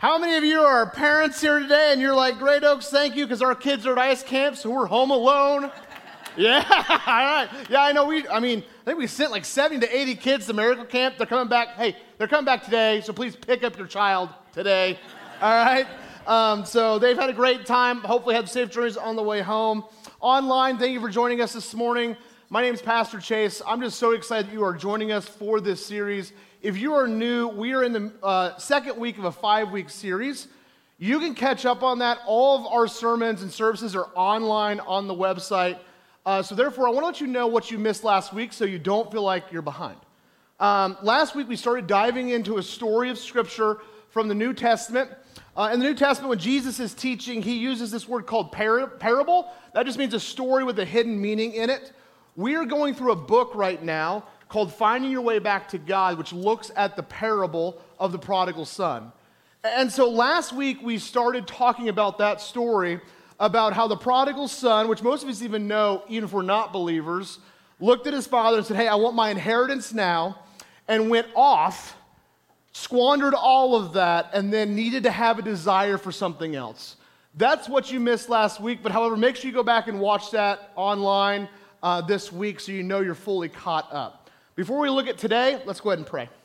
How many of you are parents here today and you're like, Great Oaks, thank you, because our kids are at ice camp, so we're home alone? Yeah, all right. Yeah, I know. I think we sent like 70 to 80 kids to Miracle Camp. They're coming back. Hey, they're coming back today, so please pick up your child today. All right? So they've had a great time. Hopefully had safe journeys on the way home. Online, thank you for joining us this morning. My name is Pastor Chase. I'm just so excited that you are joining us for this series. If you are new, we are in the second week of a 5-week series. You can catch up on that. All of our sermons and services are online on the website. So therefore, I want to let you know what you missed last week so you don't feel like you're behind. Last week, we started diving into a story of Scripture from the New Testament. In the New Testament, when Jesus is teaching, he uses this word called parable. That just means a story with a hidden meaning in it. We are going through a book right now called Finding Your Way Back to God, which looks at the parable of the prodigal son. And so last week, we started talking about that story, about how the prodigal son, which most of us even know, even if we're not believers, looked at his father and said, hey, I want my inheritance now, and went off, squandered all of that, and then needed to have a desire for something else. That's what you missed last week, but however, make sure you go back and watch that online this week so you know you're fully caught up. Before we look at today, let's go ahead and pray.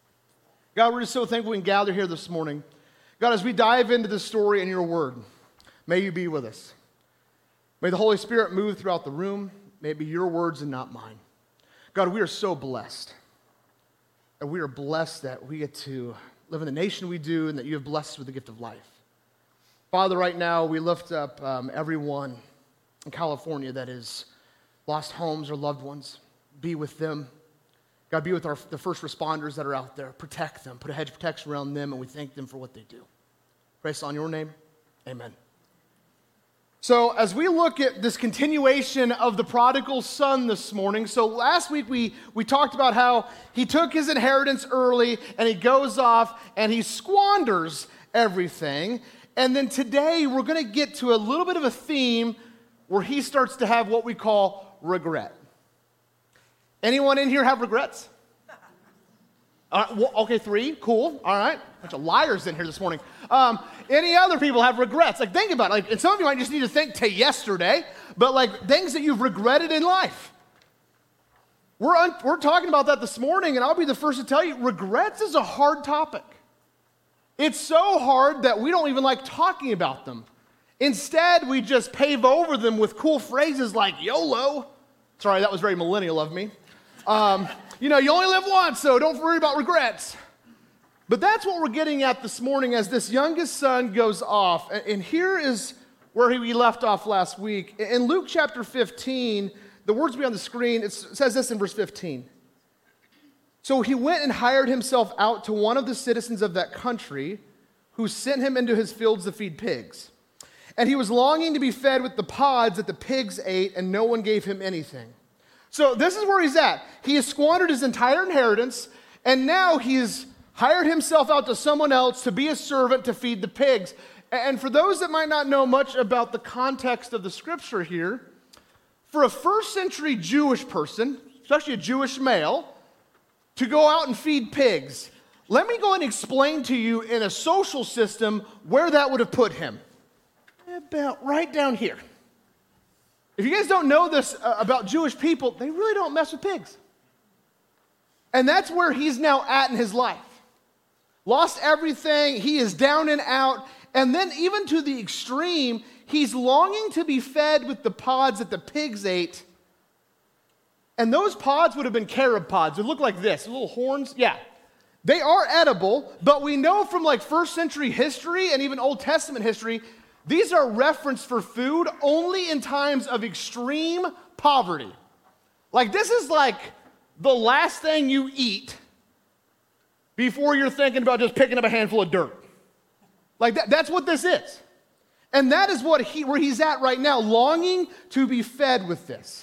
God, we're just so thankful we can gather here this morning. God, as we dive into this story and your word, may you be with us. May the Holy Spirit move throughout the room. May it be your words and not mine. God, we are so blessed. And we are blessed that we get to live in the nation we do and that you have blessed us with the gift of life. Father, right now we lift up everyone in California that has lost homes or loved ones. Be with them. God, be with the first responders that are out there. Protect them. Put a hedge of protection around them, and we thank them for what they do. Praise on your name. Amen. So as we look at this continuation of the prodigal son this morning, so last week we talked about how he took his inheritance early, and he goes off, and he squanders everything. And then today we're going to get to a little bit of a theme where he starts to have what we call regret. Anyone in here have regrets? Okay, 3, cool, all right. Bunch of liars in here this morning. Any other people have regrets? Like, think about it. And some of you might just need to think to yesterday, but like things that you've regretted in life. We're talking about that this morning, and I'll be the first to tell you, regrets is a hard topic. It's so hard that we don't even like talking about them. Instead, we just pave over them with cool phrases like YOLO. Sorry, that was very millennial of me. You only live once, so don't worry about regrets. But that's what we're getting at this morning as this youngest son goes off. And here is where we left off last week. In Luke chapter 15, the words will be on the screen. It says this in verse 15. So he went and hired himself out to one of the citizens of that country who sent him into his fields to feed pigs. And he was longing to be fed with the pods that the pigs ate, and no one gave him anything. So this is where he's at. He has squandered his entire inheritance, and now he's hired himself out to someone else to be a servant to feed the pigs. And for those that might not know much about the context of the scripture here, for a first century Jewish person, especially a Jewish male, to go out and feed pigs, let me go and explain to you in a social system where that would have put him. About right down here. If you guys don't know this about Jewish people, they really don't mess with pigs. And that's where he's now at in his life. Lost everything, he is down and out, and then even to the extreme, he's longing to be fed with the pods that the pigs ate. And those pods would have been carob pods. They look like this, little horns. Yeah, they are edible, but we know from like first century history and even Old Testament history, these are referenced for food only in times of extreme poverty. Like this is like the last thing you eat before you're thinking about just picking up a handful of dirt. Like that's what this is. And that is where he's at right now, longing to be fed with this.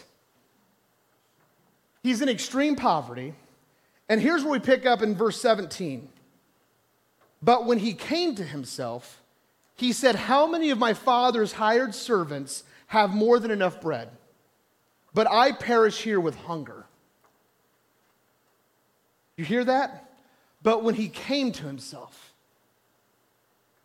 He's in extreme poverty. And here's where we pick up in verse 17. But when he came to himself, he said, how many of my father's hired servants have more than enough bread? But I perish here with hunger. You hear that? But when he came to himself,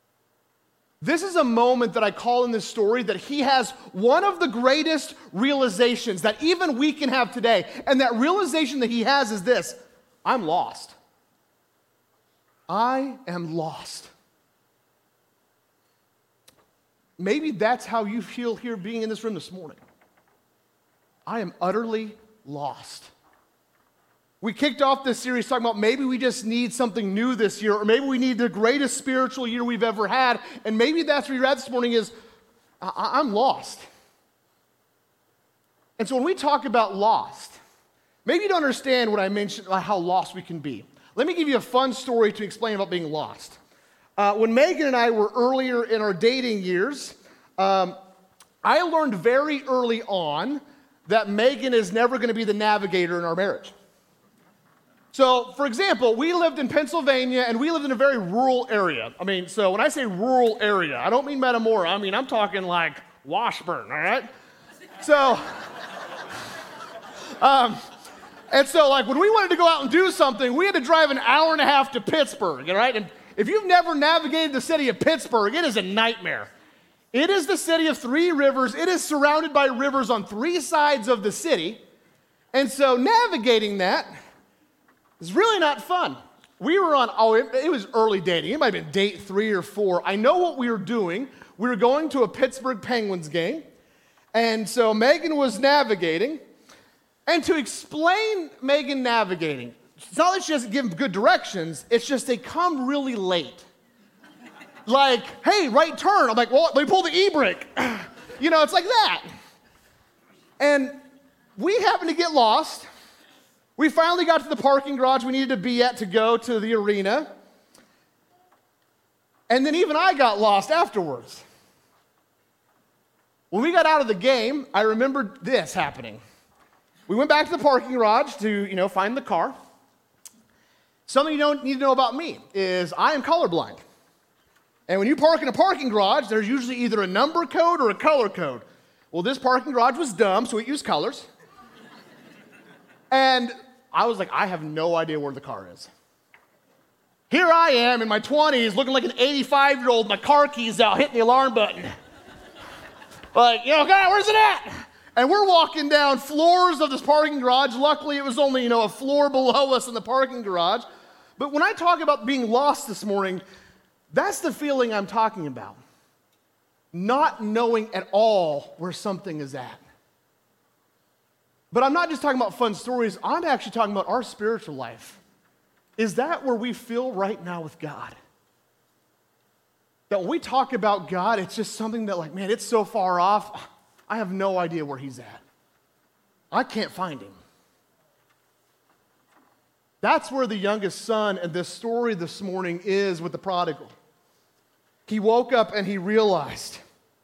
This is a moment that I call in this story that he has one of the greatest realizations that even we can have today. And that realization that he has is this: I'm lost. I am lost. Maybe that's how you feel here being in this room this morning. I am utterly lost. We kicked off this series talking about maybe we just need something new this year, or maybe we need the greatest spiritual year we've ever had, and maybe that's where you're at this morning is, I'm lost. And so when we talk about lost, maybe you don't understand what I mentioned, like how lost we can be. Let me give you a fun story to explain about being lost. When Megan and I were earlier in our dating years, I learned very early on that Megan is never going to be the navigator in our marriage. So, for example, we lived in Pennsylvania, and we lived in a very rural area. So when I say rural area, I don't mean Metamora. I'm talking like Washburn, all right? So, and so like when we wanted to go out and do something, we had to drive an hour and a half to Pittsburgh, all right? And if you've never navigated the city of Pittsburgh, it is a nightmare. It is the city of three rivers. It is surrounded by rivers on three sides of the city. And so navigating that is really not fun. We were on, it was early dating. It might have been date 3 or 4. I know what we were doing. We were going to a Pittsburgh Penguins game. And so Megan was navigating. And to explain Megan navigating, it's not that she doesn't give them good directions, it's just they come really late. Like, hey, right turn. I'm like, well, let me pull the e-brake. It's like that. And we happened to get lost. We finally got to the parking garage we needed to be at to go to the arena. And then even I got lost afterwards. When we got out of the game, I remembered this happening. We went back to the parking garage to, find the car. Something you don't need to know about me is I am colorblind. And when you park in a parking garage, there's usually either a number code or a color code. Well, this parking garage was dumb, so it used colors. And I was like, I have no idea where the car is. Here I am in my 20s looking like an 85-year-old, my car keys out, hitting the alarm button. Like, God, where's it at? And we're walking down floors of this parking garage. Luckily, it was only, a floor below us in the parking garage. But when I talk about being lost this morning, that's the feeling I'm talking about. Not knowing at all where something is at. But I'm not just talking about fun stories. I'm actually talking about our spiritual life. Is that where we feel right now with God? That when we talk about God, it's just something that like, man, it's so far off. I have no idea where he's at. I can't find him. That's where the youngest son in this story this morning is with the prodigal. He woke up and he realized,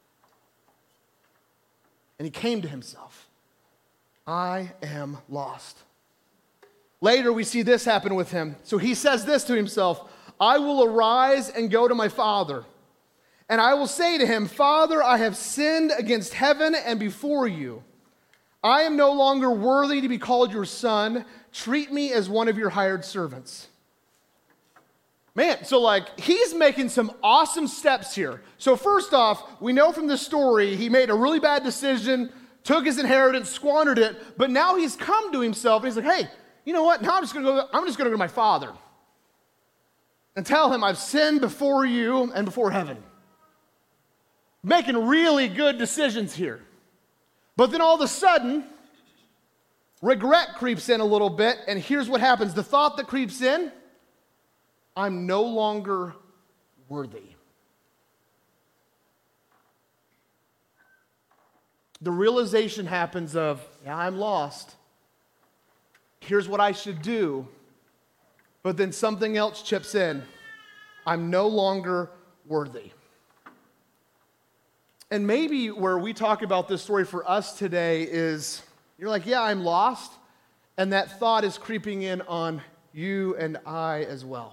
and he came to himself, I am lost. Later, we see this happen with him. So he says this to himself, I will arise and go to my father. And I will say to him, Father, I have sinned against heaven and before you. I am no longer worthy to be called your son. Treat me as one of your hired servants. Man, so he's making some awesome steps here. So first off, we know from this story, he made a really bad decision, took his inheritance, squandered it, but now he's come to himself and he's like, hey, you know what? Now I'm just going to go to my father and tell him I've sinned before you and before heaven. Making really good decisions here. But then all of a sudden, regret creeps in a little bit, and here's what happens. The thought that creeps in, I'm no longer worthy. The realization happens of, yeah, I'm lost. Here's what I should do. But then something else chips in. I'm no longer worthy. And maybe where we talk about this story for us today is, you're like, yeah, I'm lost. And that thought is creeping in on you and I as well.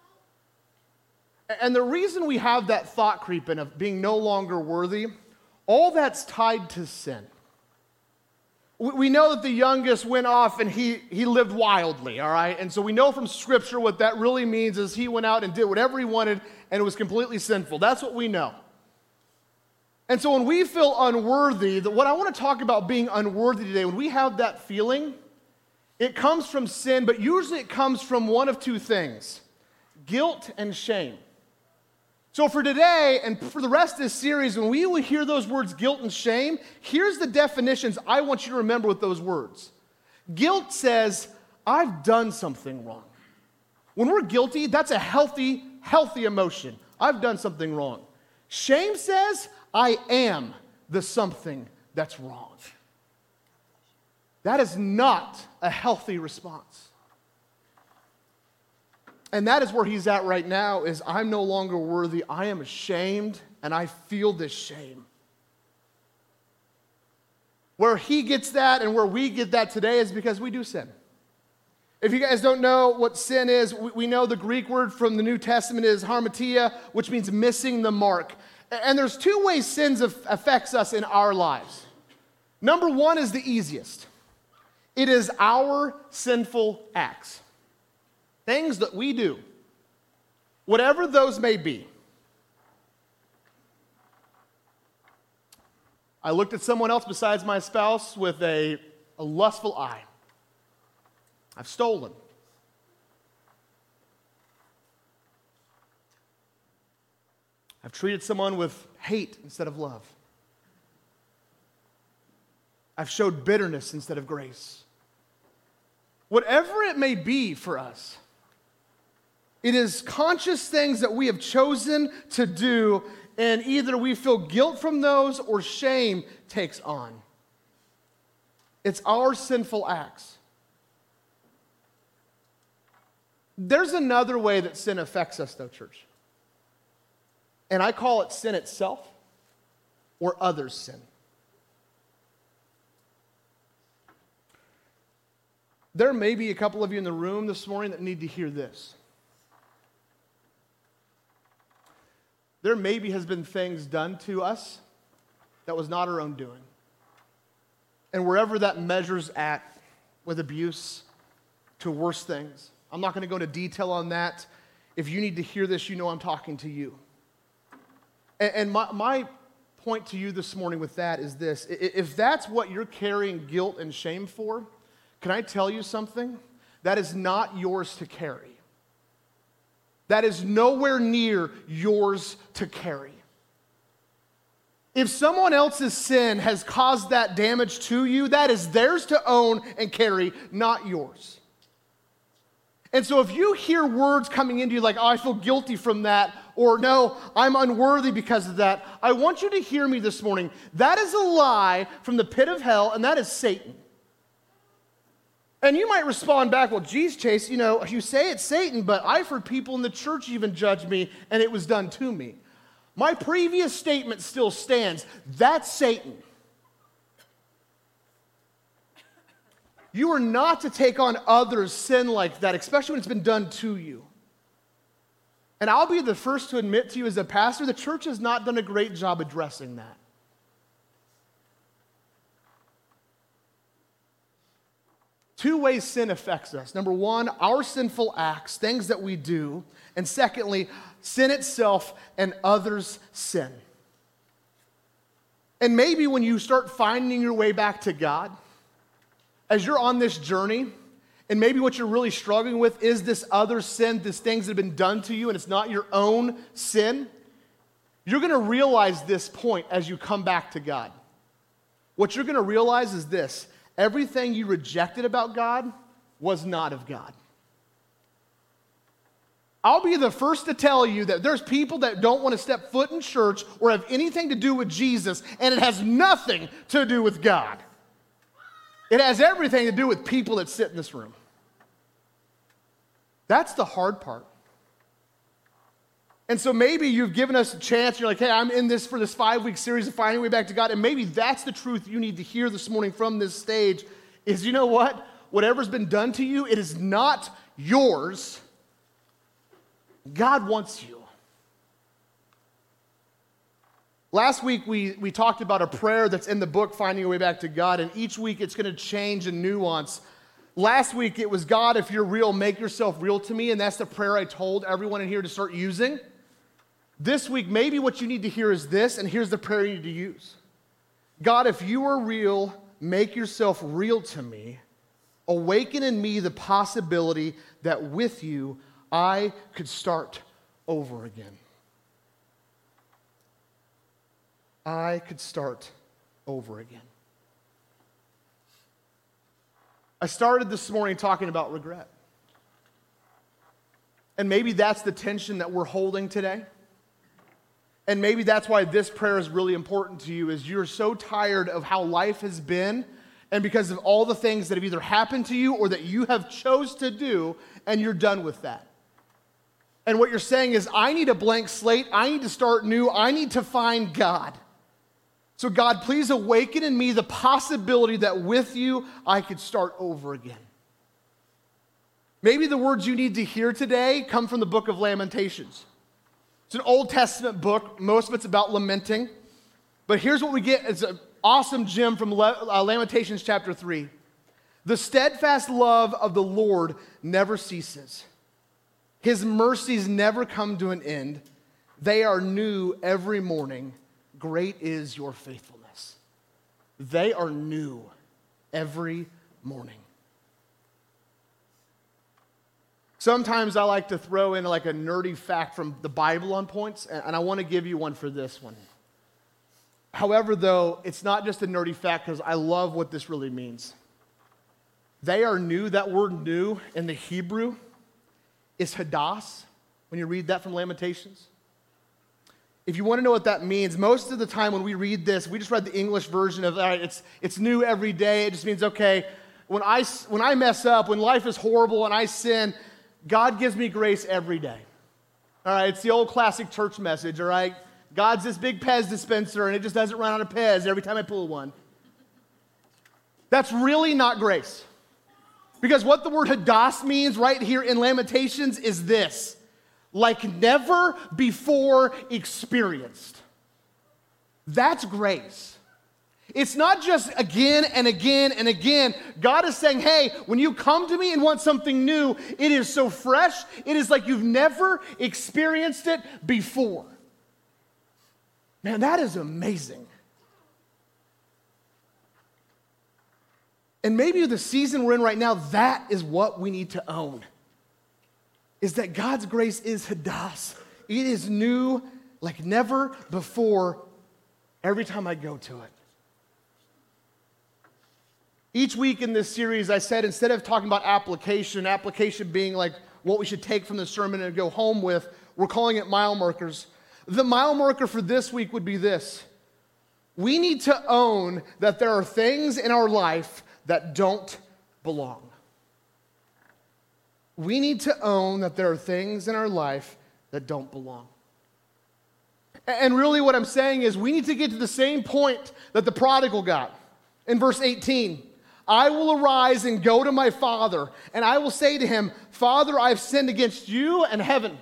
And the reason we have that thought creep in of being no longer worthy, all that's tied to sin. We know that the youngest went off and he lived wildly, all right? And so we know from Scripture what that really means is he went out and did whatever he wanted and it was completely sinful. That's what we know. And so when we feel unworthy, what I want to talk about being unworthy today, when we have that feeling, it comes from sin, but usually it comes from one of two things: guilt and shame. So for today and for the rest of this series, when we will hear those words guilt and shame, here's the definitions I want you to remember with those words. Guilt says, I've done something wrong. When we're guilty, that's a healthy emotion. I've done something wrong. Shame says, I am the something that's wrong. That is not a healthy response. And that is where he's at right now, is I'm no longer worthy. I am ashamed, and I feel this shame. Where he gets that and where we get that today is because we do sin. If you guys don't know what sin is, we know the Greek word from the New Testament is hamartia, which means missing the mark. And there's two ways sin affects us in our lives. Number one is the easiest. It is our sinful acts. Things that we do, whatever those may be. I looked at someone else besides my spouse with a lustful eye. I've stolen. I've treated someone with hate instead of love. I've showed bitterness instead of grace. Whatever it may be for us, it is conscious things that we have chosen to do, and either we feel guilt from those or shame takes on. It's our sinful acts. There's another way that sin affects us, though, church. And I call it sin itself or others' sin. There may be a couple of you in the room this morning that need to hear this. There maybe has been things done to us that was not our own doing. And wherever that measures at, with abuse to worse things, I'm not going to go into detail on that. If you need to hear this, you know I'm talking to you. And my point to you this morning with that is this. If that's what you're carrying guilt and shame for, can I tell you something? That is not yours to carry. That is nowhere near yours to carry. If someone else's sin has caused that damage to you, that is theirs to own and carry, not yours. And so if you hear words coming into you like, oh, I feel guilty from that, or no, I'm unworthy because of that, I want you to hear me this morning. That is a lie from the pit of hell, and that is Satan. And you might respond back, well, geez, Chase, you say it's Satan, but I've heard people in the church even judge me, and it was done to me. My previous statement still stands. That's Satan. You are not to take on others' sin like that, especially when it's been done to you. And I'll be the first to admit to you as a pastor, the church has not done a great job addressing that. Two ways sin affects us. Number one, our sinful acts, things that we do. And secondly, sin itself and others' sin. And maybe when you start finding your way back to God, as you're on this journey, and maybe what you're really struggling with is this other sin, these things that have been done to you, and it's not your own sin, you're going to realize this point as you come back to God. What you're going to realize is this: everything you rejected about God was not of God. I'll be the first to tell you that there's people that don't want to step foot in church or have anything to do with Jesus, and it has nothing to do with God. It has everything to do with people that sit in this room. That's the hard part. And so maybe you've given us a chance, you're like, hey, I'm in this for this 5-week series of finding your way back to God, and maybe that's the truth you need to hear this morning from this stage, is you know what? Whatever's been done to you, it is not yours. God wants you. Last week, we talked about a prayer that's in the book, Finding Your Way Back to God, and each week it's going to change and nuance. Last week, it was, God, if you're real, make yourself real to me, and that's the prayer I told everyone in here to start using. This week, maybe what you need to hear is this, and here's the prayer you need to use. God, if you are real, make yourself real to me. Awaken in me the possibility that with you, I could start over again. I could start over again. I started this morning talking about regret. And maybe that's the tension that we're holding today. And maybe that's why this prayer is really important to you, is you're so tired of how life has been, and because of all the things that have either happened to you or that you have chose to do, and you're done with that. And what you're saying is, I need a blank slate, I need to start new, I need to find God. So God, please awaken in me the possibility that with you, I could start over again. Maybe the words you need to hear today come from the book of Lamentations. It's an Old Testament book. Most of it's about lamenting. But here's what we get. It's an awesome gem from Lamentations chapter 3. The steadfast love of the Lord never ceases. His mercies never come to an end. They are new every morning. Great is your faithfulness. They are new every morning. Sometimes I like to throw in like a nerdy fact from the Bible on points, and I want to give you one for this one. However, though, it's not just a nerdy fact because I love what this really means. They are new. That word new in the Hebrew is hadas, when you read that from Lamentations. If you want to know what that means, most of the time when we read this, we just read the English version of, all right, it's new every day. It just means, okay, when I mess up, when life is horrible and I sin, God gives me grace every day. All right, it's the old classic church message, all right? God's this big Pez dispenser, and it just doesn't run out of Pez every time I pull one. That's really not grace. Because what the word hadas means right here in Lamentations is this: like never before experienced. That's grace. It's not just again and again and again. God is saying, hey, when you come to me and want something new, it is so fresh, it is like you've never experienced it before. Man, that is amazing. And maybe the season we're in right now, that is what we need to own. Is that God's grace is hadas. It is new like never before every time I go to it. Each week in this series, I said, instead of talking about application being like what we should take from the sermon and go home with, we're calling it mile markers. The mile marker for this week would be this: we need to own that there are things in our life that don't belong. We need to own that there are things in our life that don't belong. And really what I'm saying is we need to get to the same point that the prodigal got. In verse 18, I will arise and go to my father, and I will say to him, Father, I have sinned against you and heaven.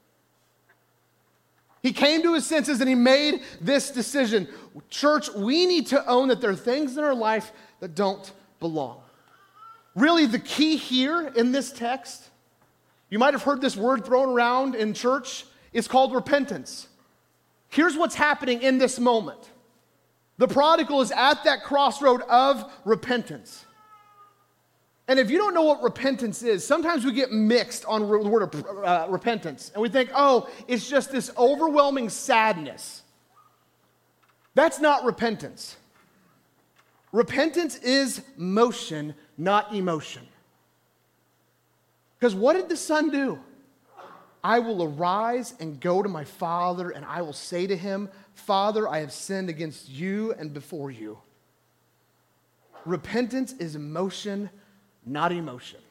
He came to his senses and he made this decision. Church, we need to own that there are things in our life that don't belong. Really, the key here in this text, you might have heard this word thrown around in church, it's called repentance. Here's what's happening in this moment. The prodigal is at that crossroad of repentance. And if you don't know what repentance is, sometimes we get mixed on the word of repentance. And we think, oh, it's just this overwhelming sadness. That's not repentance. Repentance is motion, not emotion. Because what did the son do? I will arise and go to my father, and I will say to him, Father, I have sinned against you and before you. Repentance is emotion, not emotion.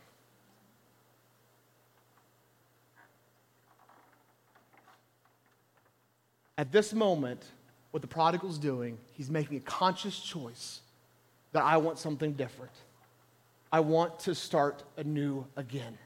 At this moment, what the prodigal's doing, he's making a conscious choice that I want something different. I want to start anew again.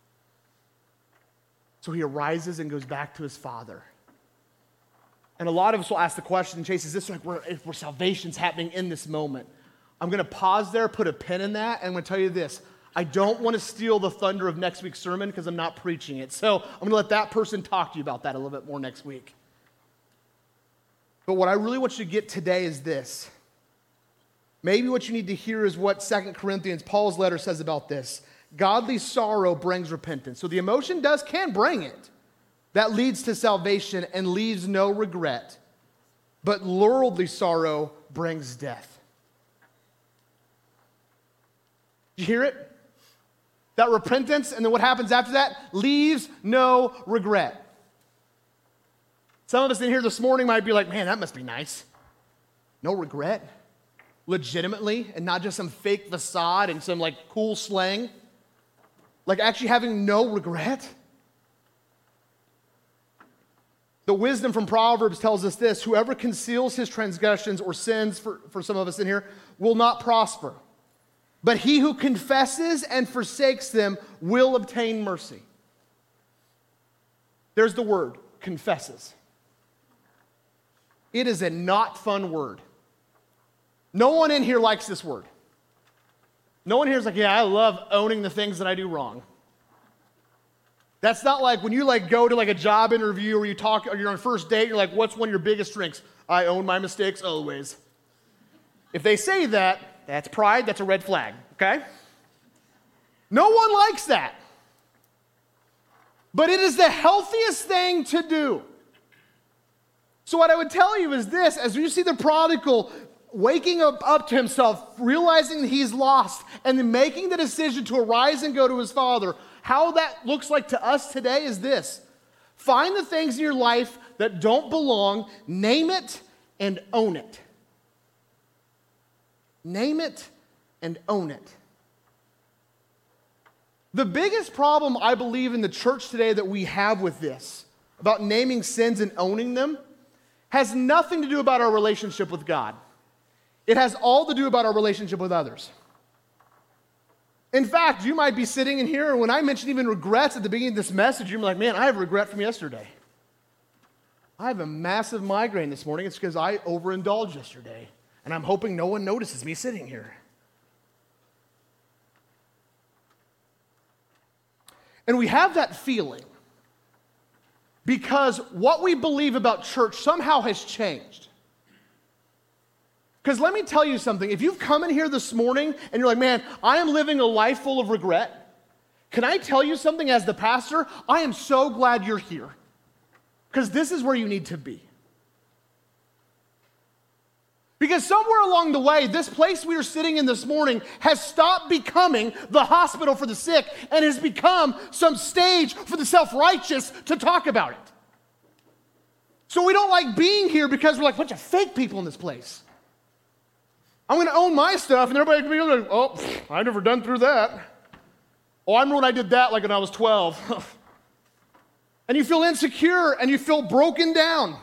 So he arises and goes back to his father. And a lot of us will ask the question, Chase, is this like where salvation's happening in this moment? I'm going to pause there, put a pin in that, and I'm going to tell you this. I don't want to steal the thunder of next week's sermon because I'm not preaching it. So I'm going to let that person talk to you about that a little bit more next week. But what I really want you to get today is this. Maybe what you need to hear is what 2 Corinthians, Paul's letter, says about this. Godly sorrow brings repentance. So the emotion can bring it. That leads to salvation and leaves no regret. But worldly sorrow brings death. You hear it? That repentance, and then what happens after that? Leaves no regret. Some of us in here this morning might be like, man, that must be nice. No regret. Legitimately, and not just some fake facade and some like cool slang. Like actually having no regret. The wisdom from Proverbs tells us this: whoever conceals his transgressions or sins, for some of us in here, will not prosper. But he who confesses and forsakes them will obtain mercy. There's the word, confesses. It is a not fun word. No one in here likes this word. No one here is like, yeah, I love owning the things that I do wrong. That's not like when you like go to like a job interview or you talk, or you're on a first date, you're like, what's one of your biggest strengths? I own my mistakes always. If they say that, that's pride, that's a red flag, okay? No one likes that. But it is the healthiest thing to do. So what I would tell you is this: as you see the prodigal waking up to himself, realizing that he's lost, and then making the decision to arise and go to his father, how that looks like to us today is this: find the things in your life that don't belong, name it, and own it. Name it and own it. The biggest problem I believe in the church today that we have with this, about naming sins and owning them, has nothing to do about our relationship with God. It has all to do about our relationship with others. In fact, you might be sitting in here, and when I mention even regrets at the beginning of this message, you're like, man, I have regret from yesterday. I have a massive migraine this morning. It's because I overindulged yesterday, and I'm hoping no one notices me sitting here. And we have that feeling because what we believe about church somehow has changed. Because let me tell you something. If you've come in here this morning and you're like, man, I am living a life full of regret, can I tell you something as the pastor? I am so glad you're here. Because this is where you need to be. Because somewhere along the way, this place we are sitting in this morning has stopped becoming the hospital for the sick and has become some stage for the self-righteous to talk about it. So we don't like being here because we're like a bunch of fake people in this place. I'm going to own my stuff, and everybody can be like, oh, I've never done through that. Oh, I remember when I did that like when I was 12. And you feel insecure, and you feel broken down.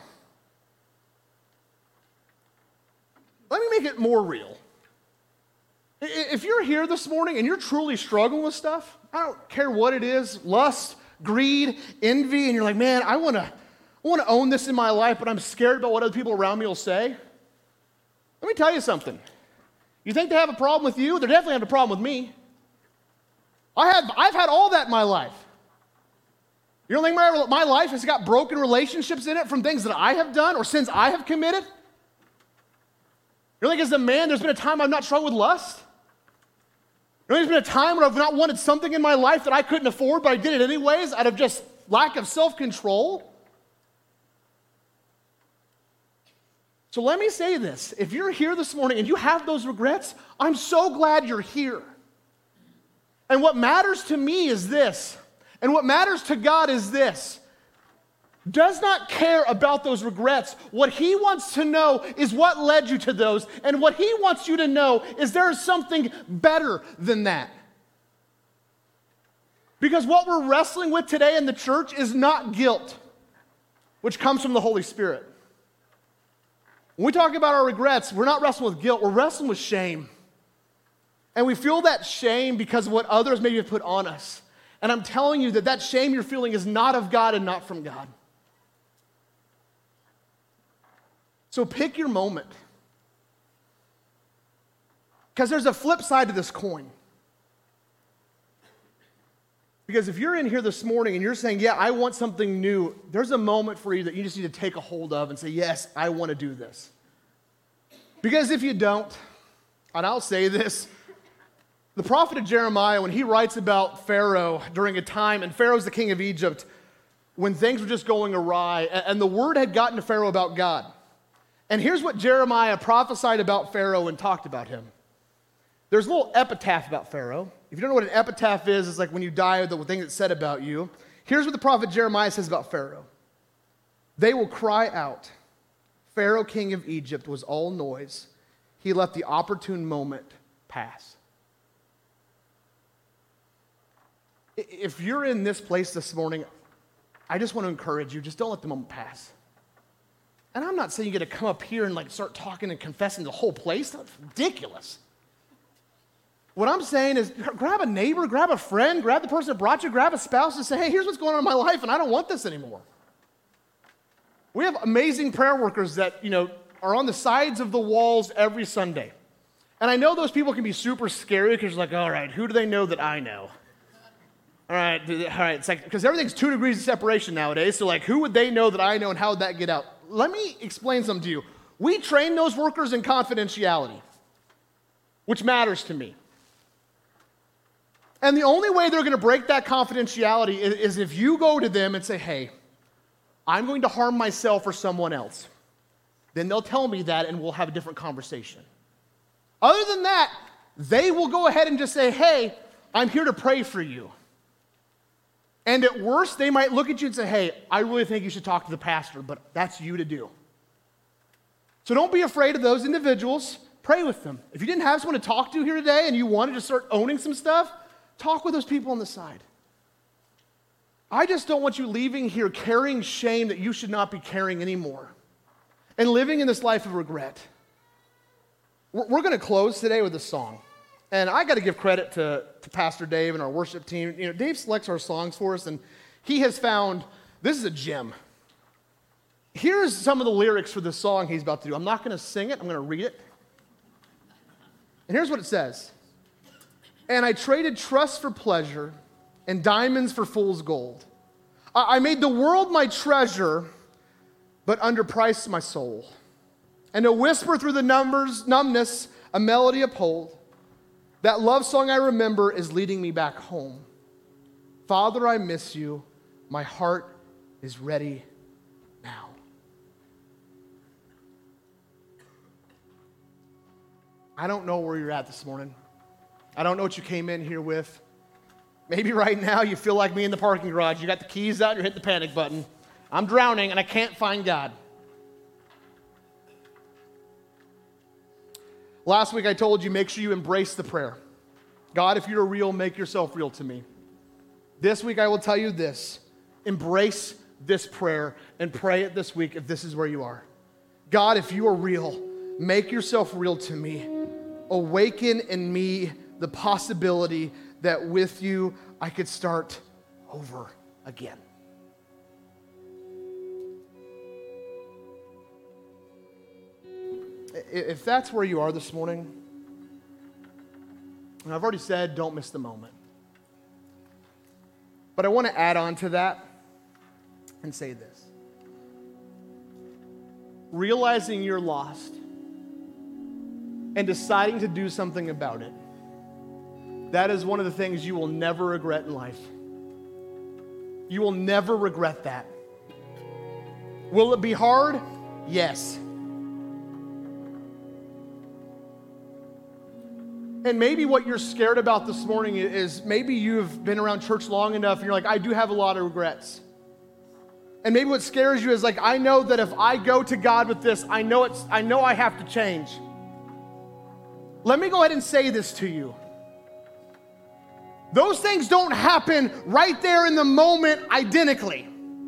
Let me make it more real. If you're here this morning and you're truly struggling with stuff, I don't care what it is, lust, greed, envy, and you're like, man, I want to own this in my life, but I'm scared about what other people around me will say. Let me tell you something. You think they have a problem with you? They definitely have a problem with me. I've had all that in my life. You don't think my life has got broken relationships in it from things that I have done or sins I have committed? You don't think as a man there's been a time I've not struggled with lust? You know, there's been a time where I've not wanted something in my life that I couldn't afford, but I did it anyways out of just lack of self-control? So let me say this. If you're here this morning and you have those regrets, I'm so glad you're here. And what matters to me is this, and what matters to God is this. Does not care about those regrets. What he wants to know is what led you to those, and what he wants you to know is there is something better than that. Because what we're wrestling with today in the church is not guilt, which comes from the Holy Spirit. When we talk about our regrets, we're not wrestling with guilt, we're wrestling with shame. And we feel that shame because of what others maybe have put on us. And I'm telling you that shame you're feeling is not of God and not from God. So pick your moment. Because there's a flip side to this coin. Because if you're in here this morning and you're saying, yeah, I want something new, there's a moment for you that you just need to take a hold of and say, yes, I want to do this. Because if you don't, and I'll say this, the prophet Jeremiah, when he writes about Pharaoh during a time, and Pharaoh's the king of Egypt, when things were just going awry, and the word had gotten to Pharaoh about God. And here's what Jeremiah prophesied about Pharaoh and talked about him. There's a little epitaph about Pharaoh. If you don't know what an epitaph is, it's like when you die, the thing that's said about you. Here's what the prophet Jeremiah says about Pharaoh. They will cry out, Pharaoh, king of Egypt, was all noise. He let the opportune moment pass. If you're in this place this morning, I just want to encourage you, just don't let the moment pass. And I'm not saying you get to come up here and start talking and confessing the whole place. That's ridiculous. What I'm saying is grab a neighbor, grab a friend, grab the person that brought you, grab a spouse and say, hey, here's what's going on in my life, and I don't want this anymore. We have amazing prayer workers that, are on the sides of the walls every Sunday. And I know those people can be super scary because you're like, all right, who do they know that I know? All right, it's like, because everything's 2 degrees of separation nowadays, so who would they know that I know and how would that get out? Let me explain something to you. We train those workers in confidentiality, which matters to me. And the only way they're going to break that confidentiality is if you go to them and say, hey, I'm going to harm myself or someone else. Then they'll tell me that and we'll have a different conversation. Other than that, they will go ahead and just say, hey, I'm here to pray for you. And at worst, they might look at you and say, hey, I really think you should talk to the pastor, but that's you to do. So don't be afraid of those individuals. Pray with them. If you didn't have someone to talk to here today and you wanted to start owning some stuff, talk with those people on the side. I just don't want you leaving here carrying shame that you should not be carrying anymore and living in this life of regret. We're going to close today with a song. And I got to give credit to Pastor Dave and our worship team. Dave selects our songs for us, and he has found, this is a gem. Here's some of the lyrics for the song he's about to do. I'm not going to sing it. I'm going to read it. And here's what it says. And I traded trust for pleasure and diamonds for fool's gold. I made the world my treasure, but underpriced my soul. And a whisper through the numbness, a melody uphold. That love song I remember is leading me back home. Father, I miss you. My heart is ready now. I don't know where you're at this morning. I don't know what you came in here with. Maybe right now you feel like me in the parking garage. You got the keys out, you're hitting the panic button. I'm drowning and I can't find God. Last week I told you, make sure you embrace the prayer. God, if you're real, make yourself real to me. This week I will tell you this. Embrace this prayer and pray it this week if this is where you are. God, if you are real, make yourself real to me. Awaken in me the possibility that with you I could start over again. If that's where you are this morning, and I've already said don't miss the moment, but I want to add on to that and say this. Realizing you're lost and deciding to do something about it, that is one of the things you will never regret in life. You will never regret that. Will it be hard? Yes. And maybe what you're scared about this morning is maybe you've been around church long enough and you're like, I do have a lot of regrets. And maybe what scares you is like, I know that if I go to God with this, I know I have to change. Let me go ahead and say this to you. Those things don't happen right there in the moment identically.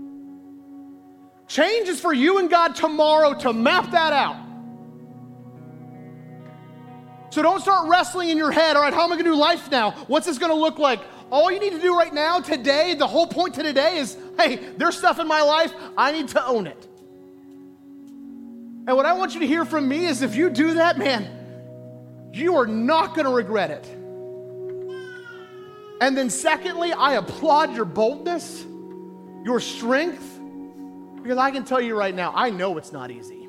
Change is for you and God tomorrow to map that out. So don't start wrestling in your head, all right, how am I going to do life now? What's this going to look like? All you need to do right now, today, the whole point to today is, hey, there's stuff in my life, I need to own it. And what I want you to hear from me is if you do that, man, you are not going to regret it. And then secondly, I applaud your boldness, your strength, because I can tell you right now, I know it's not easy.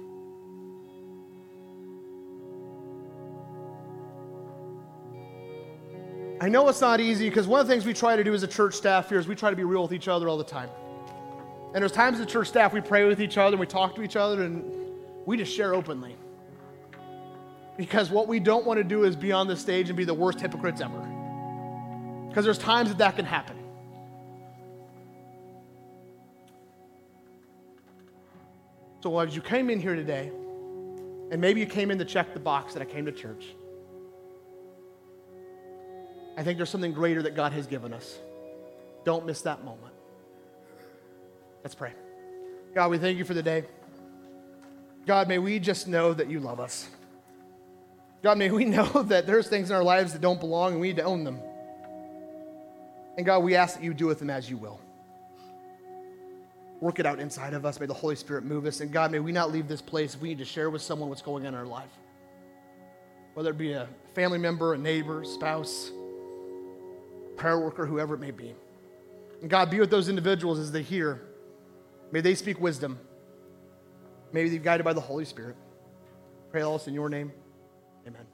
I know it's not easy because one of the things we try to do as a church staff here is we try to be real with each other all the time. And there's times as a church staff we pray with each other and we talk to each other and we just share openly. Because what we don't want to do is be on the stage and be the worst hypocrites ever. Because there's times that can happen. So as you came in here today, and maybe you came in to check the box that I came to church, I think there's something greater that God has given us. Don't miss that moment. Let's pray. God, we thank you for the day. God, may we just know that you love us. God, may we know that there's things in our lives that don't belong and we need to own them. And God, we ask that you do with them as you will. Work it out inside of us. May the Holy Spirit move us. And God, may we not leave this place if we need to share with someone what's going on in our life. Whether it be a family member, a neighbor, spouse, prayer worker, whoever it may be. And God, be with those individuals as they hear. May they speak wisdom. May they be guided by the Holy Spirit. Pray all this in your name. Amen.